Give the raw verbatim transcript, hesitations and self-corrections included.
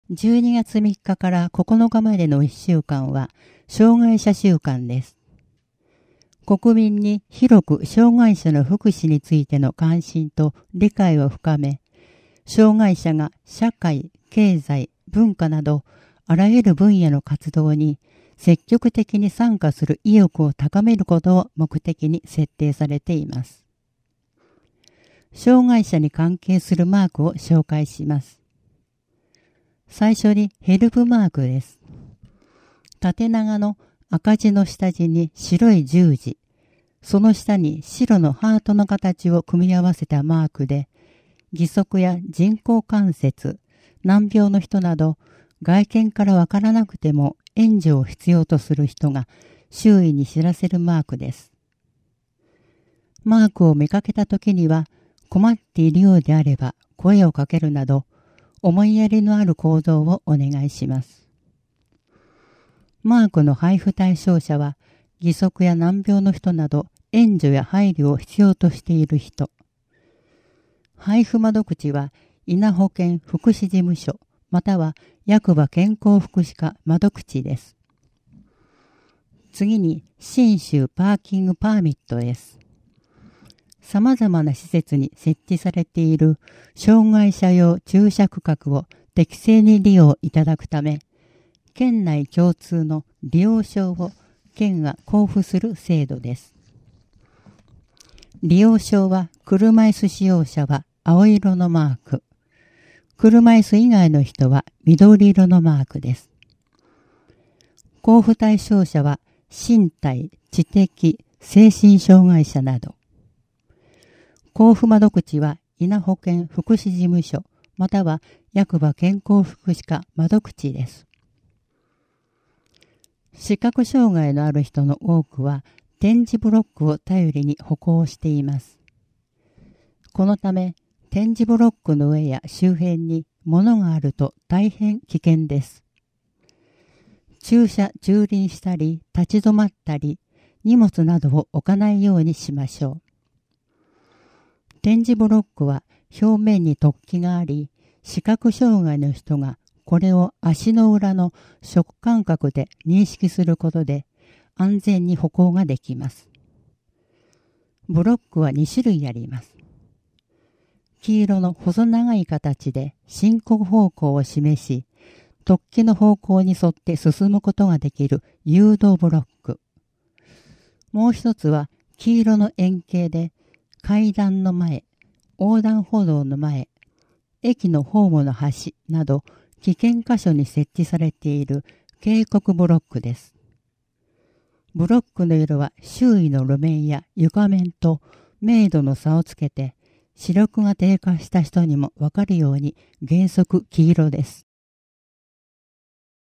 じゅうにがつみっかからここのかまでのいっしゅうかんは、障害者週間です。国民に広く障害者の福祉についての関心と理解を深め、障害者が社会、経済、文化などあらゆる分野の活動に積極的に参加する意欲を高めることを目的に設定されています。障害者に関係するマークを紹介します。最初にヘルプマークです。縦長の赤字の下地に白い十字、その下に白のハートの形を組み合わせたマークで、義足や人工関節、難病の人など、外見からわからなくても援助を必要とする人が周囲に知らせるマークです。マークを見かけたときには、困っているようであれば声をかけるなど、思いやりのある行動をお願いします。マークの配布対象者は、義足や難病の人など、援助や配慮を必要としている人。配布窓口は、稲保健福祉事務所、または役場健康福祉課窓口です。次に、信州パーキングパーミットです。様々な施設に設置されている障害者用駐車区画を適正に利用いただくため、県内共通の利用証を県が交付する制度です。利用証は車椅子使用者は青色のマーク、車椅子以外の人は緑色のマークです。交付対象者は身体、知的、精神障害者など。交付窓口は稲保健福祉事務所または役場健康福祉課窓口です。視覚障害のある人の多くは点字ブロックを頼りに歩行しています。このため点字ブロックの上や周辺に物があると大変危険です。駐車・駐輪したり立ち止まったり荷物などを置かないようにしましょう。点字ブロックは表面に突起があり、視覚障害の人がこれを足の裏の触感覚で認識することで安全に歩行ができます。ブロックはにしゅるいあります。黄色の細長い形で進行方向を示し、突起の方向に沿って進むことができる誘導ブロック。もう一つは黄色の円形で階段の前、横断歩道の前、駅のホームの端など危険箇所に設置されている警告ブロックです。ブロックの色は周囲の路面や床面と明度の差をつけて視力が低下した人にもわかるように原則黄色です。